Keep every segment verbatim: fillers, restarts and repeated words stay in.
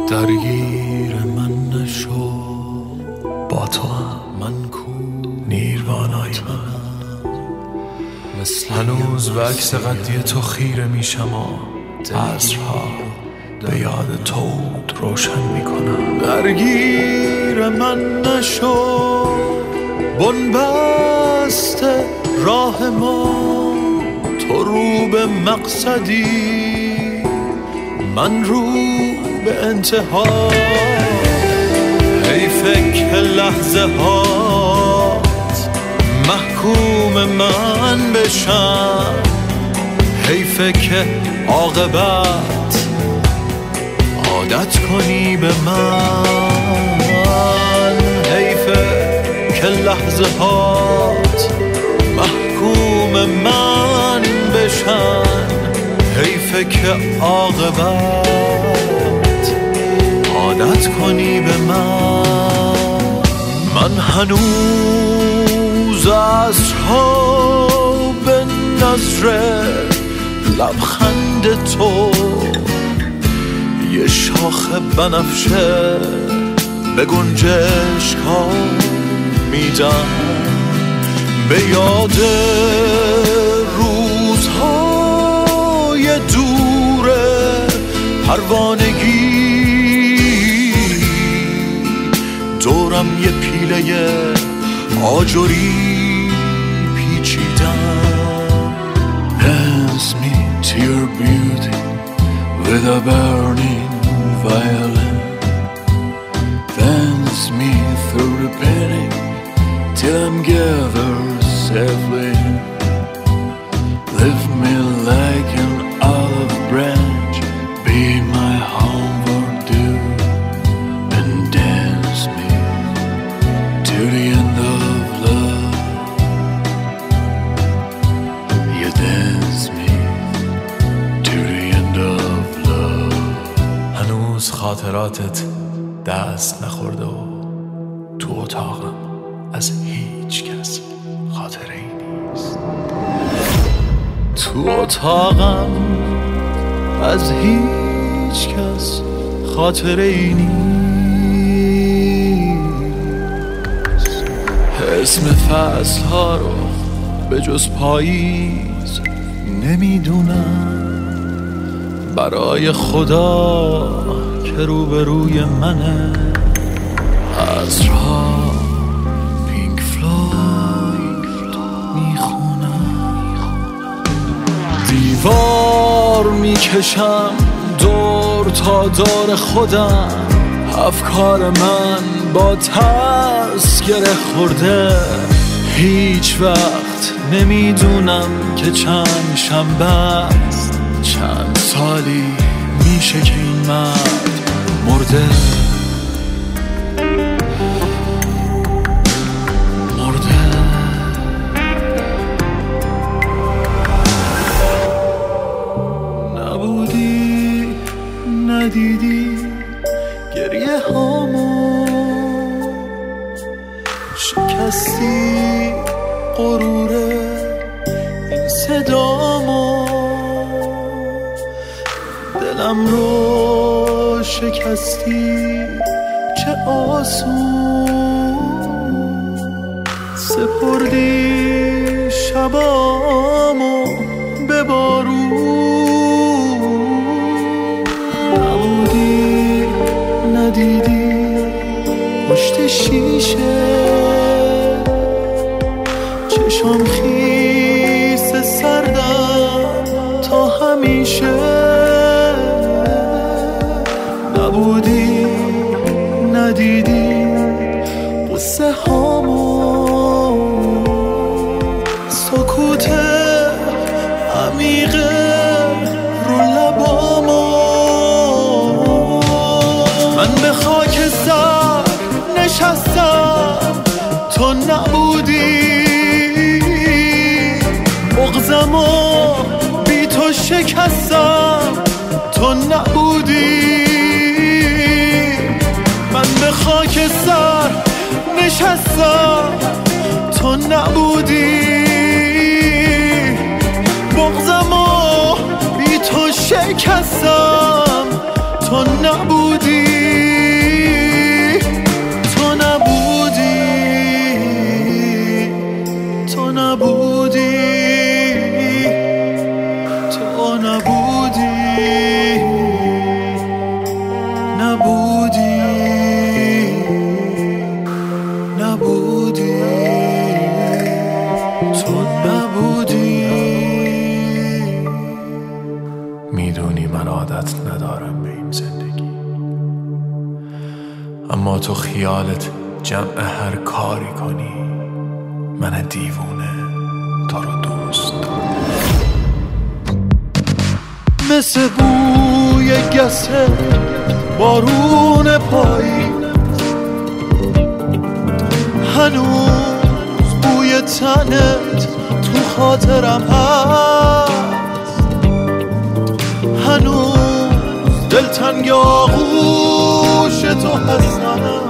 درگیر من نشو، با تو هم من کو نیروانای من. هنوز به عکس قدی تو خیره میشم و عصرها به یاد تو روشن میکنم. درگیر من نشو، بنبسته راه ما، تو رو به مقصدی، من رو به انتها. حیفه که لحظه هات محکوم من بشن، حیفه که عاقبت عادت کنی به من. حیفه که لحظه هات محکوم من بشن، حیفه که عاقبت عادت کنی به من. من هنوز عصرها به نظر لبخند تو، یه شاخ بنفشه به گنجشک‌ها میدم، به یاد روزهای دور پروانگی. دورم یه پیله آجوری پیچیدم. Dance me to your beauty with a burning violin. Dance me through the pain till I'm gathered safely. Lift me like an olive branch, be my homeward dew, and dance me to the end of love. You dance me to the end of love. هنوز خاطراتت دست نخورده و تو اتاقم از هیچ کس خاطره ای نیست. تو اتاقم از هیچ کس خاطره ای نیست. اسم فصل ها رو به جز پاییز نمیدونم. برای خدا که روبروی منه، عصرها پینک فلوید میخونم. دیوار میکشم دور تا دور خودم، افکار من با ترس گره خورده. هیچ وقت نمیدونم که چند شنبه است، چند سالی میشه که این مرد مرده. ندیدی گریه هامو، شکستی غروره این صدامو، دلم رو شکستی چه آسون. سپردی شبامو به بارون. ندیدی پشت شیشه چشام خیس سردم تا همیشه. نبودی ندیدی قصه هامو، سکوت عمیقه رو لبامو. من به خاک سر نشستم تو نبودی، بغضمو بی تو شکستم تو نبودی. من به خاک سر نشستم تو نبودی، بغضمو بی تو شکستم تو نبودی. نبودی، تو نبودی، نبودی، نبودی، تو نبودی. میدونی من عادت ندارم به این زندگی، اما تو خیالت جمع هر کاری کنی. من دیوونه تو رو دوست دارم، مثل بوی گسه بارون پایی، هنوز بوی تنت تو خاطرم هست، هنوز دلتنگ آغوش تو هستم،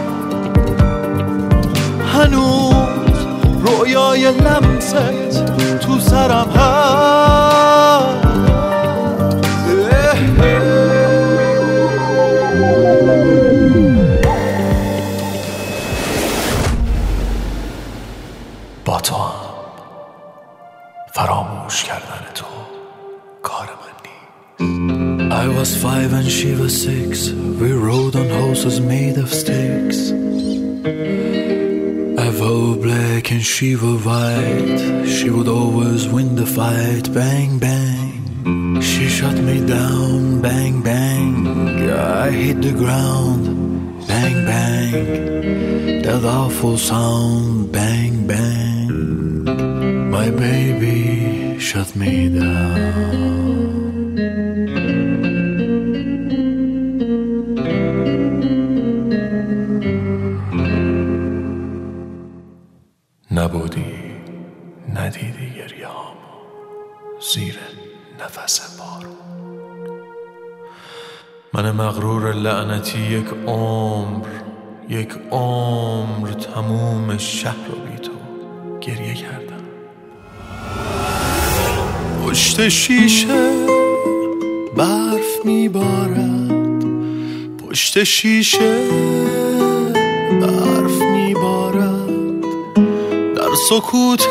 هنوز رویای لمست تو سرم هست. با تو هم فراموش کردن تو کار من نیست. I was five and she was six. We rode on horses made of sticks. I wore black and she wore white. She would always win the fight. Bang, bang. She shot me down. Bang, bang. I hit the ground. Bang, bang. That awful sound. Bang, bang. My baby shut me down. نبودی، ندیدی گریه‌هامو زیر نفس بارون. من مغرور لعنتی یک عمر یک عمر تموم شهر رو بی تو گریه کردم. پشت شیشه برف میبارد، پشت شیشه برف میبارد، در سکوت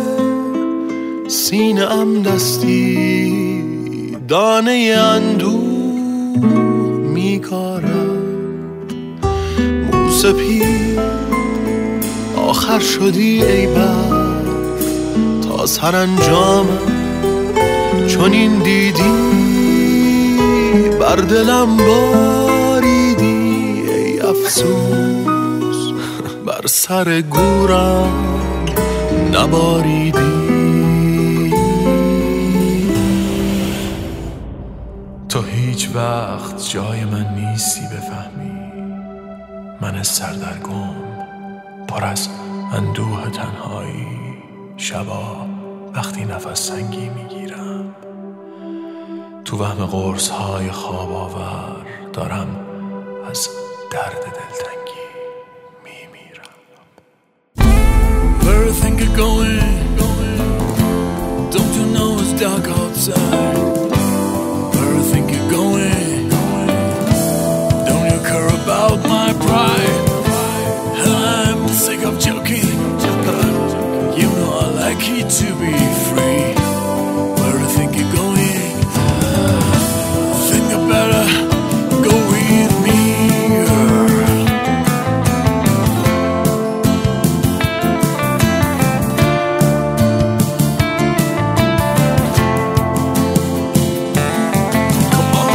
سینه‌ام دستی دانه اندوه میکارد. موسپی آخر شدی ای برف، تا سرانجامم چون این دیدی بر دلم باریدی. ای افسوس بر سر گورم نباریدی. تو هیچ وقت جای من نیستی بفهمی. من سردرگم پر از اندوه تنهایی، شبا وقتی نفس سنگی میگیرم تو وهم قرص های خواب آور دارم از درد دلتنگی میمیرم. Where you think you're going? Don't you know it's dark outside? Where you think you're going? Don't you care about my pride? I'm sick of joking. You know I like it to be free. Where you think you're going? Think you better go with me, girl. Come on.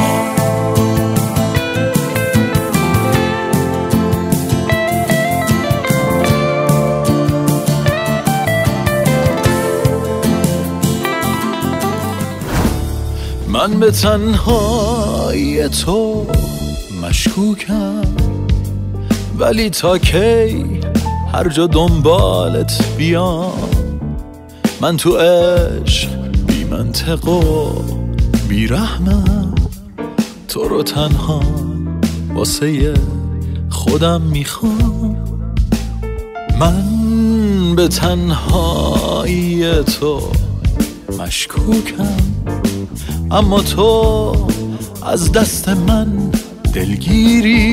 من به تنهایی تو مشکوکم، ولی تا کی هر جا دنبالت بیام؟ من تو عشق بی منطق و بی رحمم، تو رو تنها واسه خودم میخوام. من به تنهایی تو مشکوکم، اما تو از دست من دلگیری.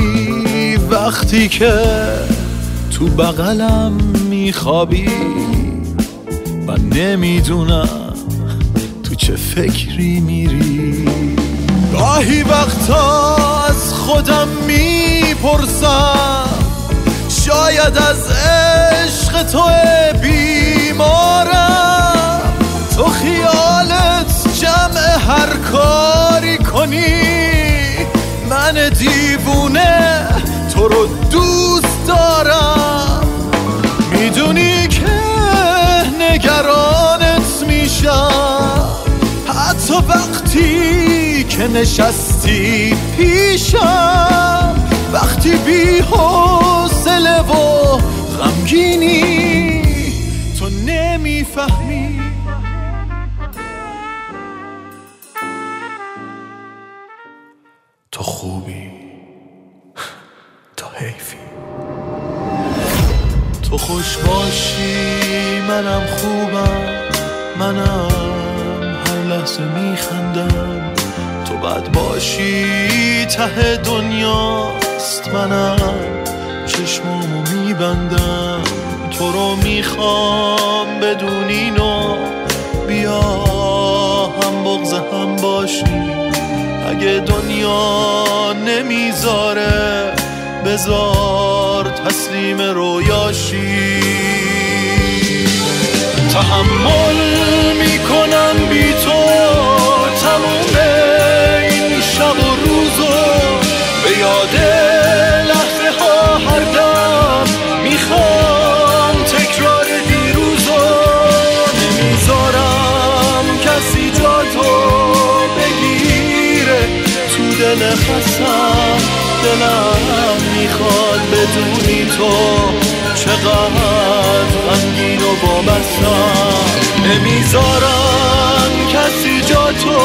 وقتی که تو بغلم میخوابی نمیدونم تو چه فکری میری. گاهی وقتا از خودم میپرسم شاید از عشق تو بیمارم. تو خیالت جمع هر کاری کنی، من دیوونه تو رو دوست دارم. میدونی که نگرانت میشم حتی وقتی که نشستی پیشم، وقتی بی حوصله و غمگینی تو نمیفهمی. تو خوبی، تو حیفی. تو خوش باشی منم خوبم، منم هر لحظه میخندم. تو بد باشی ته دنیاست، منم چشمامو میبندم. تو رو میخوام بدونی نو بیا هم بغض هم باشی. اگه دنیا نمیذاره بذار تسلیم رویاشی. تحمل میکنم بی تو تموم این شب و روزو، به یاد لحظه ها هر دم میخوام تکرار دیروزو. نمیذارم کسی جا تو بگیره تو دل خستم. دلم میخواد بدونی تو چقدر غمگین و وابستم. نمیذارم کسی جا تو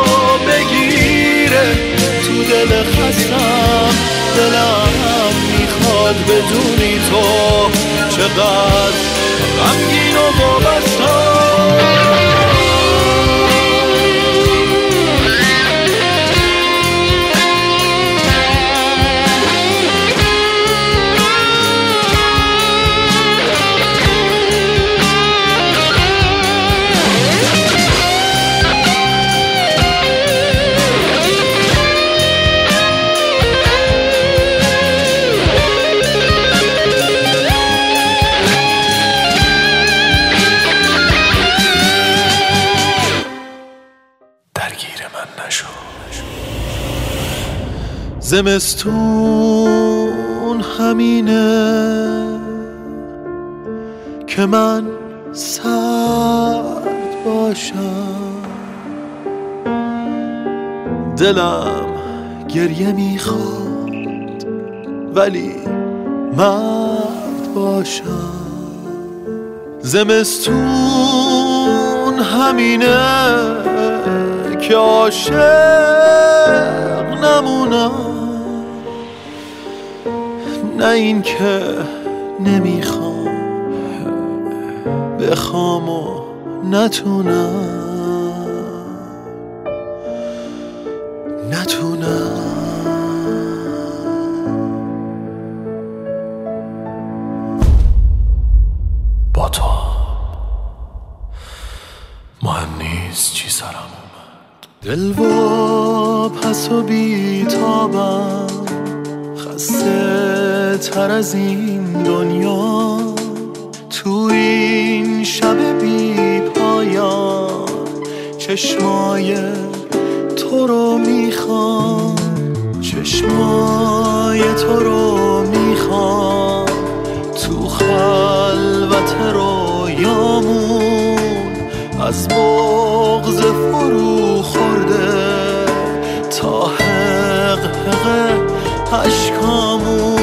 بگیره تو دل خستم. دلم میخواد بدونی تو چقدر غمگین و وابستم. زمستون همینه که من سرد باشم، دلم گریه میخواد ولی مرد باشم. زمستون همینه که عاشق نمونم، نه این که نمیخوام بخوام و نتونم نتونم. با تو مهم نیست چی سرم اومد. دل و پس و بیتابم، خسته تر از این دنیا. تو این شب بی پایان چشمای تو رو میخوام، چشمای تو رو میخوام. تو خلوت رویامون از بغض فرو خورده تا حق حق عشقامون.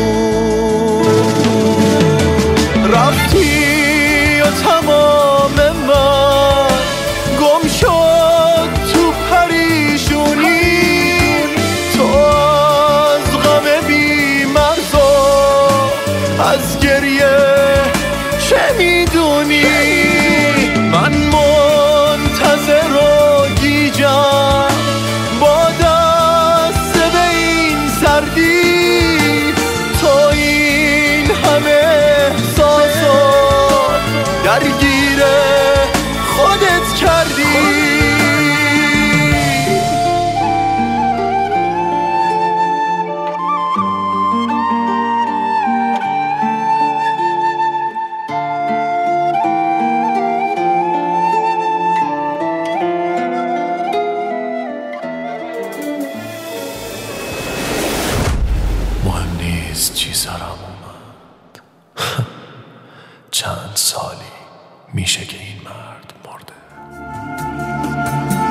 رفتی و تمام من گم شد تو پریشونی. تو از غم بی مرزا از گریه چه میدونی؟ من منتظر و گیجم با دست به این سردی.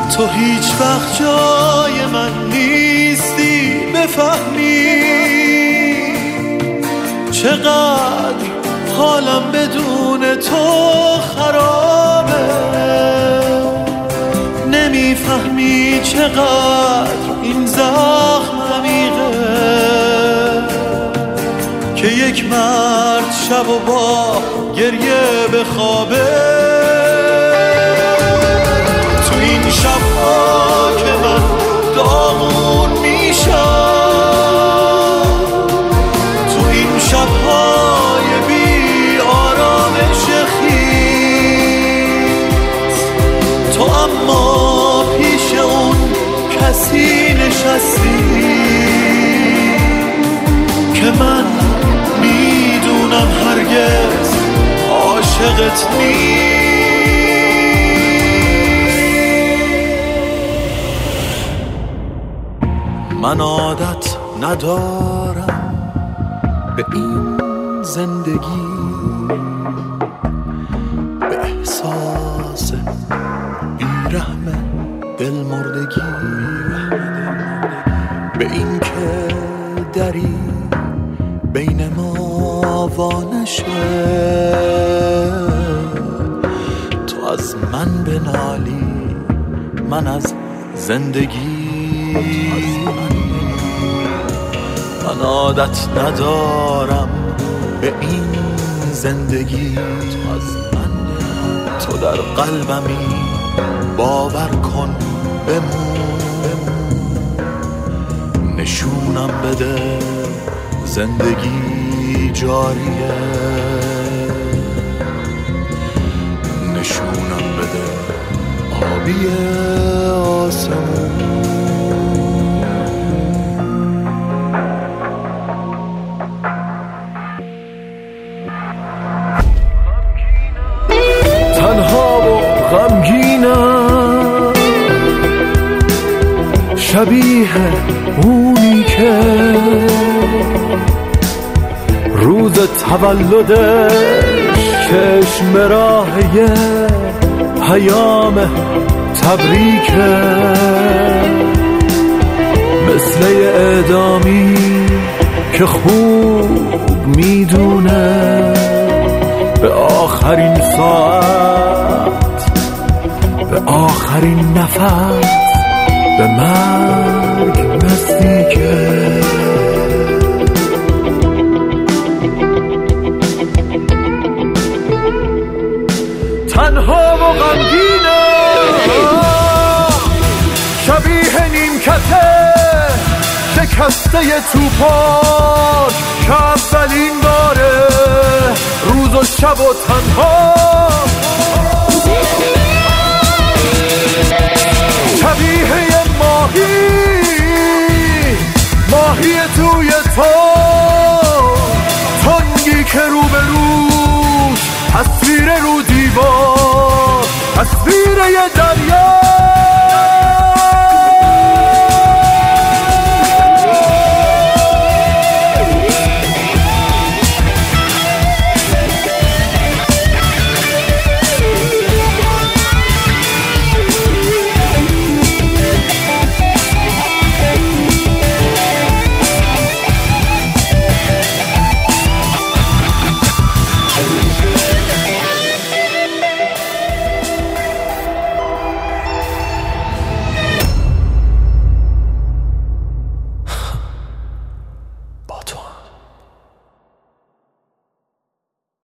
تو هیچ وقت جای من نیستی بفهمی چقدر حالم بدون تو خرابه. نمیفهمی چقدر این زخم عمیقه که یک مرد شب و با گریه بخوابه. تو این شب‌ها که من داغون میشم، تو این شب‌های بی آرامش خیز، تو اما پیش اون کسی نشستی که من میدونم هرگز عاشقت نیست. من عادت ندارم به این زندگی، به احساس بیرحم دلمردگی، به این که دری بین ما وانشه، تو از من بنالی من از زندگی. من عادت ندارم به این زندگی، تو از من تو در قلبمی باور کن بمون، نشونم بده زندگی جاریه، نشونم بده آبی آسمون. تنها و غمگینم، شبیه اونی که روز تولدش چشم راهی پیام تبریکه، مثل اعدامی که خوب میدونه به آخرین ساعت، به آخرین نفس، به مرگ نزدیکه. تنها و غمگینم، شبیه نیمکته شکسته توپاک که اولین باره روز و شب و تنها، شبیه یه ماهی ماهی توی تو، تنگی که رو به روش تصویر رو دیوار، تصویر یه دریا.